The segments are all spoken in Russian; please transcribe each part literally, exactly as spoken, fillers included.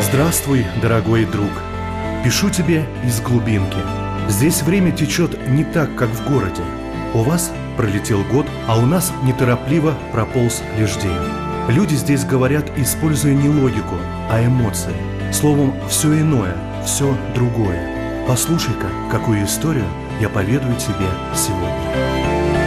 Здравствуй, дорогой друг. Пишу тебе из глубинки. Здесь время течет не так, как в городе. У вас пролетел год, а у нас неторопливо прополз лишь день. Люди здесь говорят, используя не логику, а эмоции. Словом, все иное, все другое. Послушай-ка, какую историю я поведаю тебе сегодня.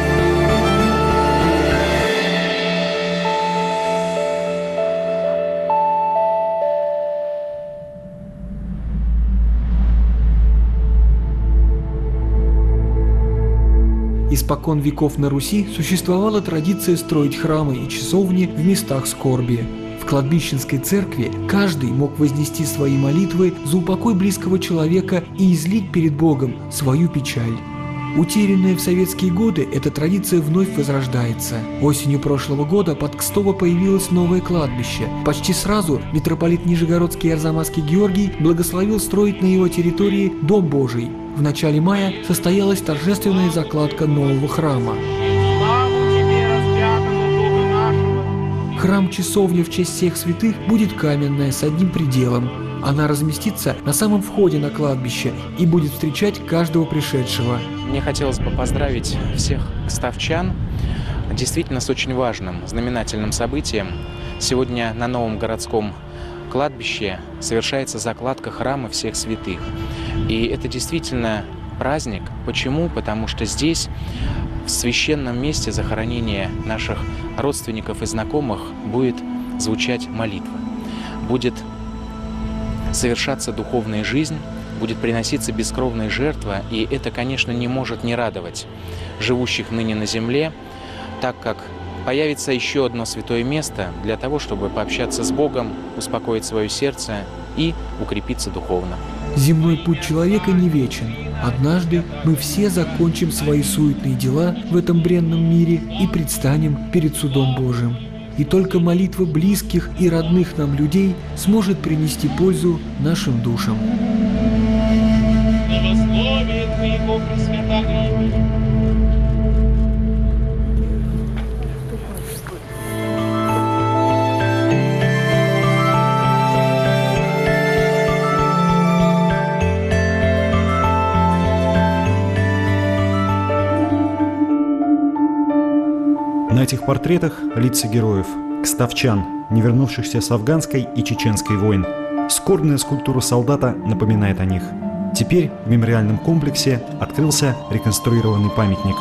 Испокон веков на Руси существовала традиция строить храмы и часовни в местах скорби. В кладбищенской церкви каждый мог вознести свои молитвы за упокой близкого человека и излить перед Богом свою печаль. Утерянная в советские годы, эта традиция вновь возрождается. Осенью прошлого года под Кстово появилось новое кладбище. Почти сразу митрополит Нижегородский и Арзамасский Георгий благословил строить на его территории Дом Божий. В начале мая состоялась торжественная закладка нового храма. Храм-часовня в честь всех святых будет каменная, с одним пределом. Она разместится на самом входе на кладбище и будет встречать каждого пришедшего. Мне хотелось бы поздравить всех кстовчан действительно с очень важным, знаменательным событием. Сегодня на новом городском кладбище совершается закладка храма всех святых. И это действительно праздник. Почему? Потому что здесь, в священном месте захоронения наших родственников и знакомых, будет звучать молитва. Будет совершаться духовная жизнь, будет приноситься бескровная жертва, и это, конечно, не может не радовать живущих ныне на земле, так как появится еще одно святое место для того, чтобы пообщаться с Богом, успокоить свое сердце и укрепиться духовно. Земной путь человека не вечен. Однажды мы все закончим свои суетные дела в этом бренном мире и предстанем перед судом Божьим. И только молитва близких и родных нам людей сможет принести пользу нашим душам. На этих портретах лица героев, кстовчан, не вернувшихся с афганской и чеченской войн. Скорбная скульптура солдата напоминает о них. Теперь в мемориальном комплексе открылся реконструированный памятник.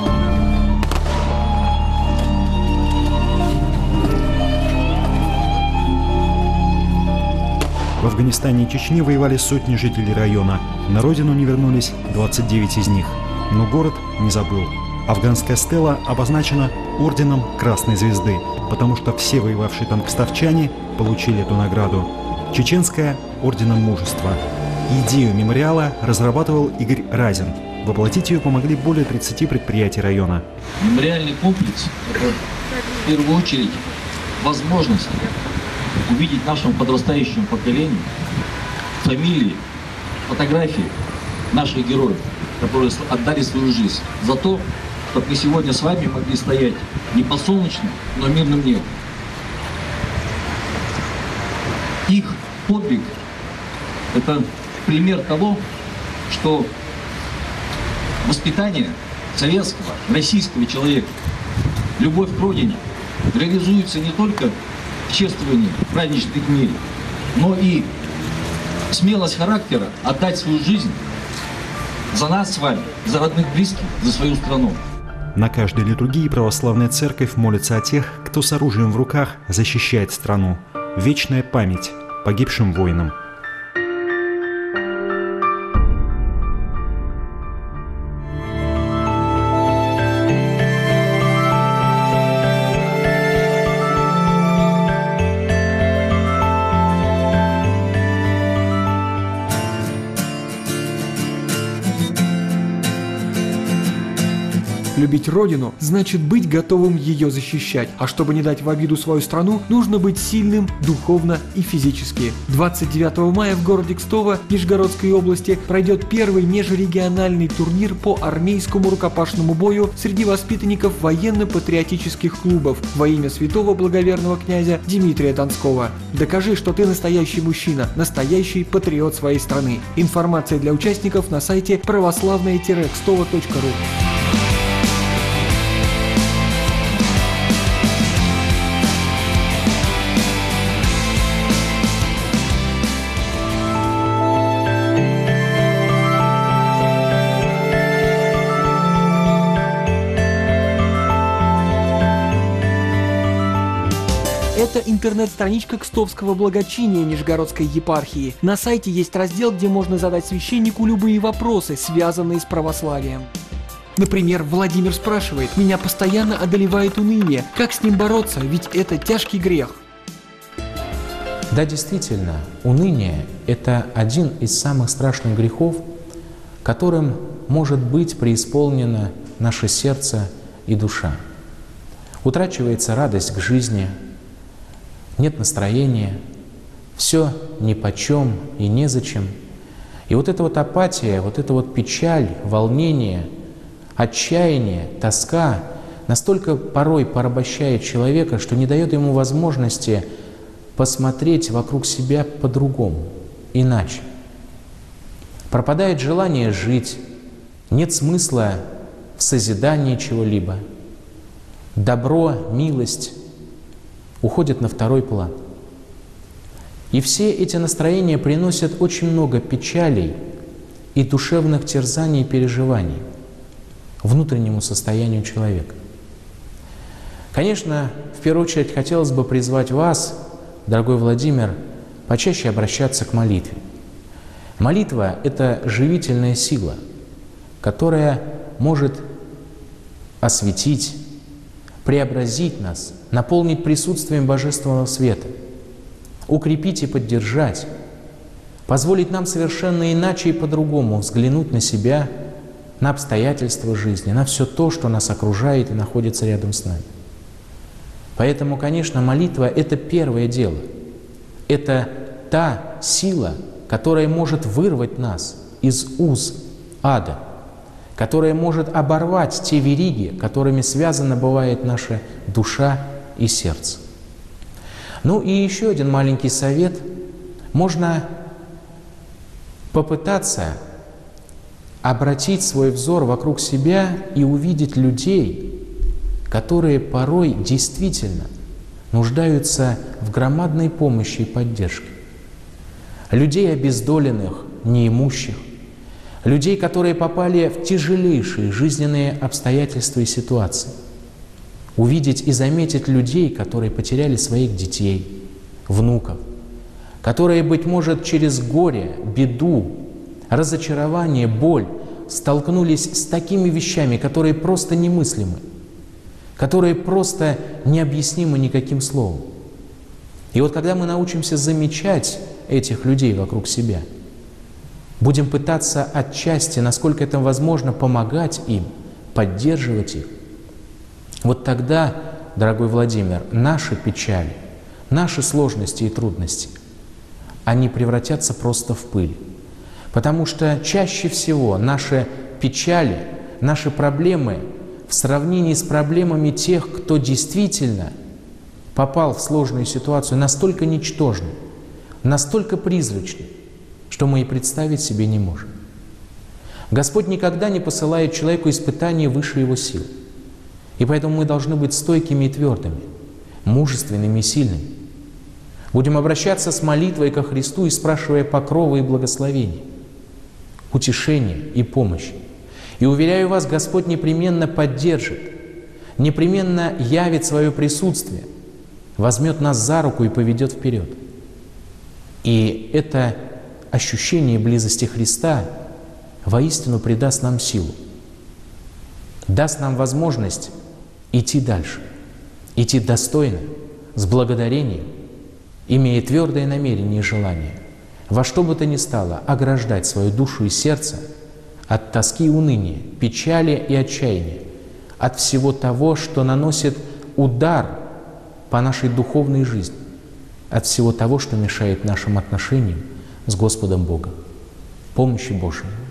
В Афганистане и Чечне воевали сотни жителей района. На родину не вернулись двадцать девять из них. Но город не забыл. Афганская стела обозначена орденом Красной Звезды, потому что все воевавшие там кстовчане получили эту награду. Чеченская – орденом Мужества. Идею мемориала разрабатывал Игорь Разин. Воплотить ее помогли более тридцати предприятий района. Мемориальный комплекс – это в первую очередь возможность увидеть нашему подрастающему поколению фамилии, фотографии наших героев, которые отдали свою жизнь за то, чтобы мы сегодня с вами могли стоять не по солнечным, но мирным небу. Их подвиг – это пример того, что воспитание советского, российского человека, любовь к родине реализуется не только в чествовании праздничных дней, но и смелость характера отдать свою жизнь за нас с вами, за родных близких, за свою страну. На каждой литургии православная церковь молится о тех, кто с оружием в руках защищает страну. Вечная память погибшим воинам. Любить Родину значит быть готовым ее защищать, а чтобы не дать в обиду свою страну, нужно быть сильным духовно и физически. двадцать девятого мая в городе Кстово Нижегородской области пройдет первый межрегиональный турнир по армейскому рукопашному бою среди воспитанников военно-патриотических клубов во имя святого благоверного князя Дмитрия Донского. Докажи, что ты настоящий мужчина, настоящий патриот своей страны. Информация для участников на сайте православное кстово точка ру. Это интернет-страничка Кстовского благочиния Нижегородской епархии. На сайте есть раздел, где можно задать священнику любые вопросы, связанные с православием. Например, Владимир спрашивает: «Меня постоянно одолевает уныние. Как с ним бороться? Ведь это тяжкий грех». Да, действительно, уныние – это один из самых страшных грехов, которым может быть преисполнено наше сердце и душа. Утрачивается радость к жизни, нет настроения, все нипочем и незачем. И вот эта вот апатия, вот эта вот печаль, волнение, отчаяние, тоска настолько порой порабощает человека, что не дает ему возможности посмотреть вокруг себя по-другому, иначе. Пропадает желание жить, нет смысла в созидании чего-либо. Добро, милость уходят на второй план. И все эти настроения приносят очень много печалей и душевных терзаний и переживаний внутреннему состоянию человека. Конечно, в первую очередь хотелось бы призвать вас, дорогой Владимир, почаще обращаться к молитве. Молитва – это живительная сила, которая может осветить, преобразить нас, наполнить присутствием Божественного света, укрепить и поддержать, позволить нам совершенно иначе и по-другому взглянуть на себя, на обстоятельства жизни, на все то, что нас окружает и находится рядом с нами. Поэтому, конечно, молитва – это первое дело. Это та сила, которая может вырвать нас из уз ада, которая может оборвать те вериги, которыми связана бывает наша душа и сердце. Ну и еще один маленький совет. Можно попытаться обратить свой взор вокруг себя и увидеть людей, которые порой действительно нуждаются в громадной помощи и поддержке. Людей обездоленных, неимущих, людей, которые попали в тяжелейшие жизненные обстоятельства и ситуации. Увидеть и заметить людей, которые потеряли своих детей, внуков, которые, быть может, через горе, беду, разочарование, боль столкнулись с такими вещами, которые просто немыслимы, которые просто необъяснимы никаким словом. И вот когда мы научимся замечать этих людей вокруг себя, будем пытаться отчасти, насколько это возможно, помогать им, поддерживать их, вот тогда, дорогой Владимир, наши печали, наши сложности и трудности, они превратятся просто в пыль. Потому что чаще всего наши печали, наши проблемы в сравнении с проблемами тех, кто действительно попал в сложную ситуацию, настолько ничтожны, настолько призрачны, что мы и представить себе не можем. Господь никогда не посылает человеку испытания выше его сил. И поэтому мы должны быть стойкими и твердыми, мужественными и сильными. Будем обращаться с молитвой ко Христу и спрашивая покрова и благословения, утешения и помощи. И уверяю вас, Господь непременно поддержит, непременно явит свое присутствие, возьмет нас за руку и поведет вперед. И это ощущение близости Христа воистину придаст нам силу, даст нам возможность идти дальше, идти достойно, с благодарением, имея твердое намерение и желание во что бы то ни стало ограждать свою душу и сердце от тоски и уныния, печали и отчаяния, от всего того, что наносит удар по нашей духовной жизни, от всего того, что мешает нашим отношениям с Господом Богом. Помощи Божией.